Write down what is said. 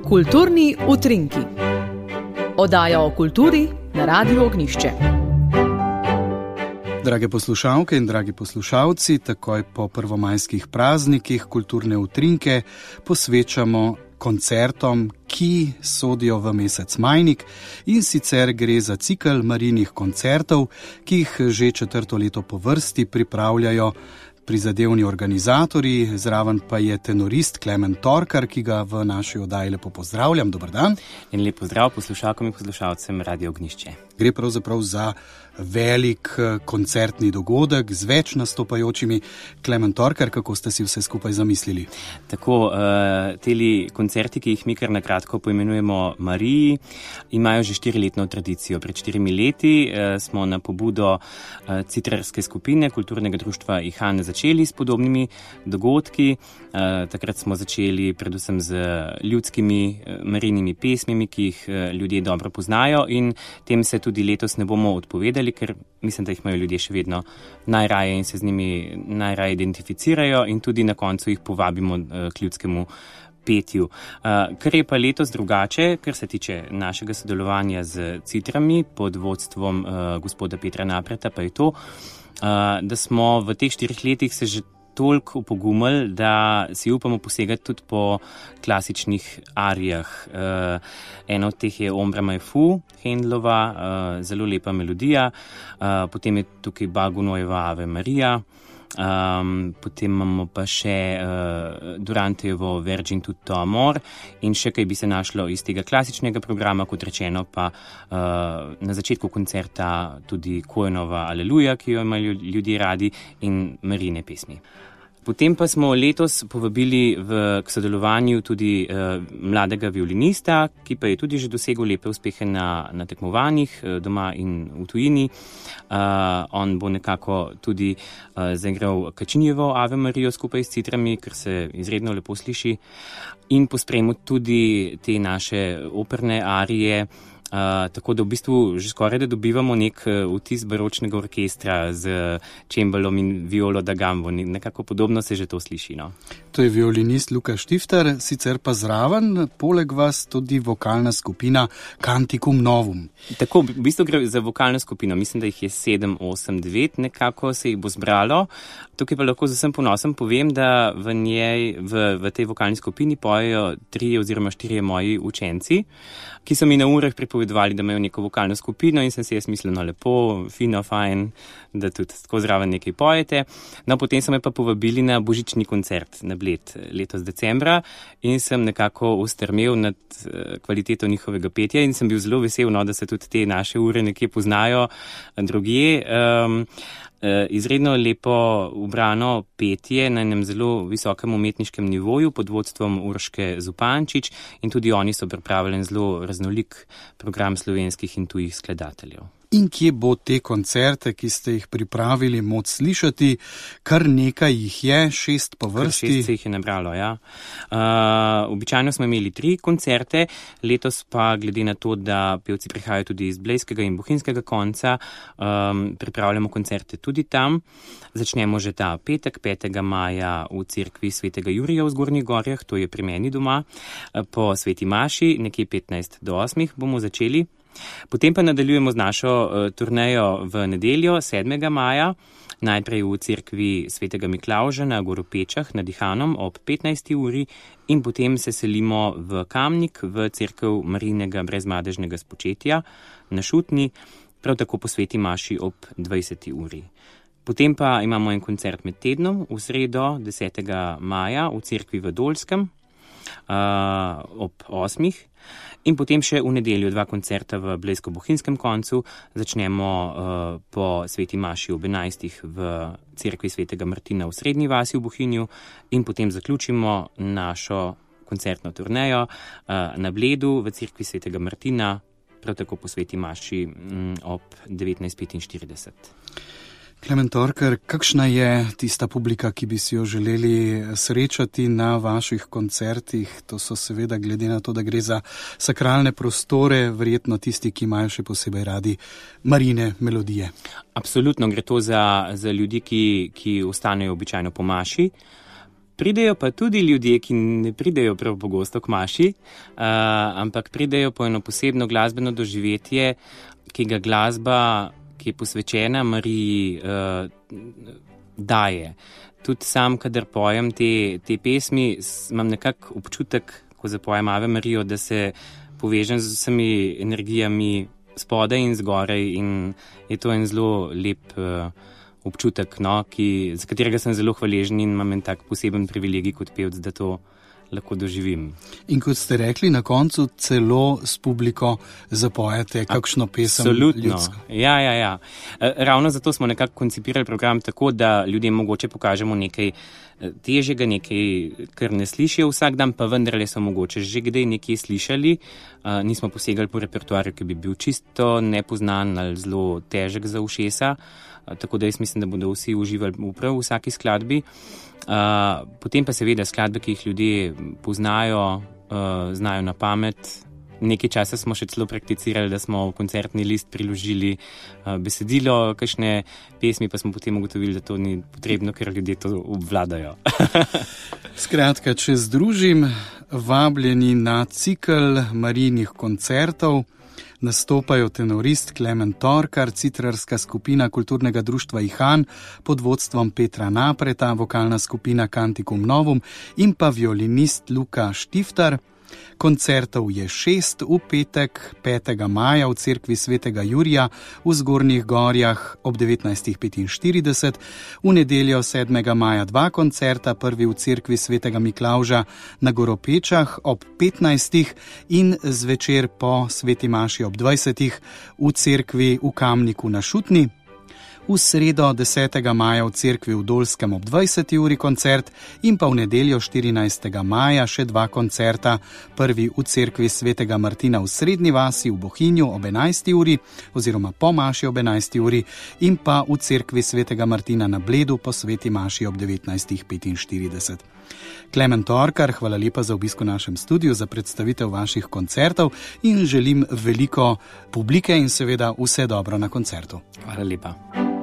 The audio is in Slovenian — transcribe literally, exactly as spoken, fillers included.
Kulturni utrinki. Oddaja o kulturi na Radiu Ognjišče. Drage poslušalke in dragi poslušalci, takoj po prvomajskih praznikih kulturne utrinke posvečamo koncertom, ki sodijo v mesec majnik, in sicer gre za cikel Marijinih koncertov, ki jih že četrto leto po vrsti pripravljajo prizadevni organizatorji, zraven pa je tenorist Klemen Torkar, ki ga v naši oddaji lepo pozdravljam. Dober dan. In lep pozdrav poslušalkam in poslušalcem Radio Ognjišče. Gre pravzaprav za velik koncertni dogodek z več nastopajočimi. Klemen Torkar, kako ste si vse skupaj zamislili? Tako, uh, teli koncerti, ki jih mi kar nakratko poimenujemo Mariji, imajo že štiriletno tradicijo. Pred štirimi leti uh, smo na pobudo uh, citrarske skupine kulturnega društva Ihan začeli s podobnimi dogodki. Uh, takrat smo začeli predvsem z ljudskimi uh, Marijinimi pesmimi, ki jih uh, ljudje dobro poznajo, in tem se tudi letos ne bomo odpovedali, ker mislim, da jih imajo ljudje še vedno najraje in se z njimi najraje identificirajo, in tudi na koncu jih povabimo uh, k ljudskemu petju. Uh, kar je pa letos drugače, kar se tiče našega sodelovanja z citrami pod vodstvom uh, gospoda Petra Napreta, pa je to, uh, da smo v teh štirih letih se že toliko upogumili, da si upamo posegati tudi po klasičnih arijah. Uh, ena od teh je Ombra mai fu, Händlova, uh, zelo lepa melodija, uh, potem je tukaj Bagunojeva Ave Maria, um, potem imamo pa še uh, Durantejevo Virgin tutto amor in še kaj bi se našlo iz tega klasičnega programa, kot rečeno pa uh, na začetku koncerta tudi Kojenova Aleluja, ki jo imajo ljudje radi, in Marijine pesmi. Potem pa smo letos povabili v, k sodelovanju tudi uh, mladega violinista, ki pa je tudi že dosegel lepe uspehe na, na tekmovanjih uh, doma in v tujini. Uh, on bo nekako tudi uh, zaigral Kačinjevo Ave Marijo skupaj s citrami, ker se izredno lepo sliši, in pospremil tudi te naše operne arije. Uh, tako da v bistvu že skoraj da dobivamo nek uh, vtis baročnega orkestra z čembalom in violo da gambo. Nekako podobno se že to sliši. No? To je violinist Luka Štifter, sicer pa zraven, poleg vas tudi vokalna skupina Canticum Novum. Tako, v bistvu gre za vokalno skupino. Mislim, da jih je sedem, osem, devet, nekako se jih bo zbralo. Tukaj pa lahko z vsem ponosom povem, da v njej, v, v tej vokalni skupini pojejo trije oziroma štirje moji učenci, ki so mi na urah pripovedovali, da imajo neko vokalno skupino, in sem si jaz mislil, no lepo, fino, fajn, da tudi tako zraven nekaj pojete. No, potem so me pa povabili na božični koncert na Bled letos decembra in sem nekako ustrmel nad kvaliteto njihovega petja in sem bil zelo vesel, no, da se tudi te naše ure nekje poznajo drugje. Um, Izredno lepo ubrano petje na enem zelo visokem umetniškem nivoju pod vodstvom Urške Zupančič, in tudi oni so pripravili zelo raznolik program slovenskih in tujih skladateljev. In kje bo te koncerte, ki ste jih pripravili, moč slišati? Kar nekaj jih je, šest po vrsti. Kar šest se jih je nabralo, ja. Uh, običajno smo imeli tri koncerte, letos pa, glede na to, da pevci prihajajo tudi iz blejskega in bohinjskega konca, um, pripravljamo koncerte tudi tam. Začnemo že ta petek, petega maja v cerkvi svetega Jurija v Zgornjih Gorjah, to je pri meni doma, po sveti maši, nekje petnajst do osmih bomo začeli. Potem pa nadaljujemo z našo uh, turnejo v nedeljo, sedmega maja, najprej v cerkvi svetega Miklavža na Goropečah nad Ihanom ob petnajsti uri, in potem se selimo v Kamnik, v cerkev Marijinega brezmadežnega spočetja na Šutni, prav tako po sveti maši ob dvajseti uri. Potem pa imamo en koncert med tednom, v sredo desetega maja v cerkvi v Dolskem uh, ob osmih. In potem še v nedeljo dva koncerta v blejsko-bohinjskem koncu. Začnemo uh, po sveti maši ob enajstih v cerkvi svetega Martina v Srednji vasi v Bohinju, in potem zaključimo našo koncertno turnejo uh, na Bledu v cerkvi svetega Martina, prav tako po sveti maši um, ob devetnajst petinštirideset. Klemen Torkar, kakšna je tista publika, ki bi si jo želeli srečati na vaših koncertih? To so seveda, glede na to, da gre za sakralne prostore, verjetno tisti, ki imajo še posebej radi Marijine melodije. Absolutno gre to za, za ljudi, ki, ki ostanejo običajno po maši. Pridejo pa tudi ljudje, ki ne pridejo prav pogosto k maši, uh, ampak pridejo po eno posebno glasbeno doživetje, ki ga glasba, ki je posvečena Mariji, uh, daje. Tudi sam, kadar pojem te, te pesmi, imam nekak občutek, ko zapojem Ave Marijo, da se povežem z vsemi energijami spodaj in zgoraj in je to en zelo lep uh, občutek, no, ki, za katerega sem zelo hvaležen in imam en tak poseben privilegij kot pevec, da to lahko doživim. In kot ste rekli, na koncu celo s publiko zapojete kakšno pesem Absolutno. Ljudsko. Ja, ja, ja. Ravno zato smo nekako koncipirali program tako, da ljudem mogoče pokažemo nekaj težjega, nekaj, kar ne slišijo vsak dan, pa vendarle so mogoče že kdaj nekje slišali. Nismo posegali po repertoarju, ki bi bil čisto nepoznan ali zelo težek za ušesa. Tako da jaz mislim, da bodo vsi uživali prav v vsaki skladbi. Uh, potem pa seveda skladbe, ki jih ljudje poznajo, uh, znajo na pamet. Nekaj časa smo še celo prakticirali, da smo v koncertni list priložili uh, besedilo, kakšne pesmi, pa smo potem ugotovili, da to ni potrebno, ker ljudje to obvladajo. Skratka, če združim, vabljeni na cikel Marijinih koncertov, nastopajo tenorist Klemen Torkar, citrarska skupina kulturnega društva Ihan pod vodstvom Petra Napreta, vokalna skupina Canticum Novum in pa violinist Luka Štiftar. Koncertov je šest, v petek petega maja v cerkvi svetega Jurija v Zgornjih Gorjah ob devetnajst petinštirideset, v nedeljo sedmega maja dva koncerta, prvi v cerkvi svetega Miklavža na Goropečah ob petnajstih in zvečer po sveti maši ob dvajsetih v cerkvi v Kamniku na Šutni. V sredo desetega maja v cerkvi v Dolskem ob dvajseti uri koncert in pa v nedeljo štirinajstega maja še dva koncerta, prvi v cerkvi svetega Martina v Srednji vasi v Bohinju ob enajsti uri oziroma po maši ob enajsti uri in pa v cerkvi svetega Martina na Bledu po sveti maši ob devetnajst petinštirideset. Klemen Torkar, hvala lepa za obisk v našem studiu, za predstavitev vaših koncertov in želim veliko publike in seveda vse dobro na koncertu. Hvala lepa.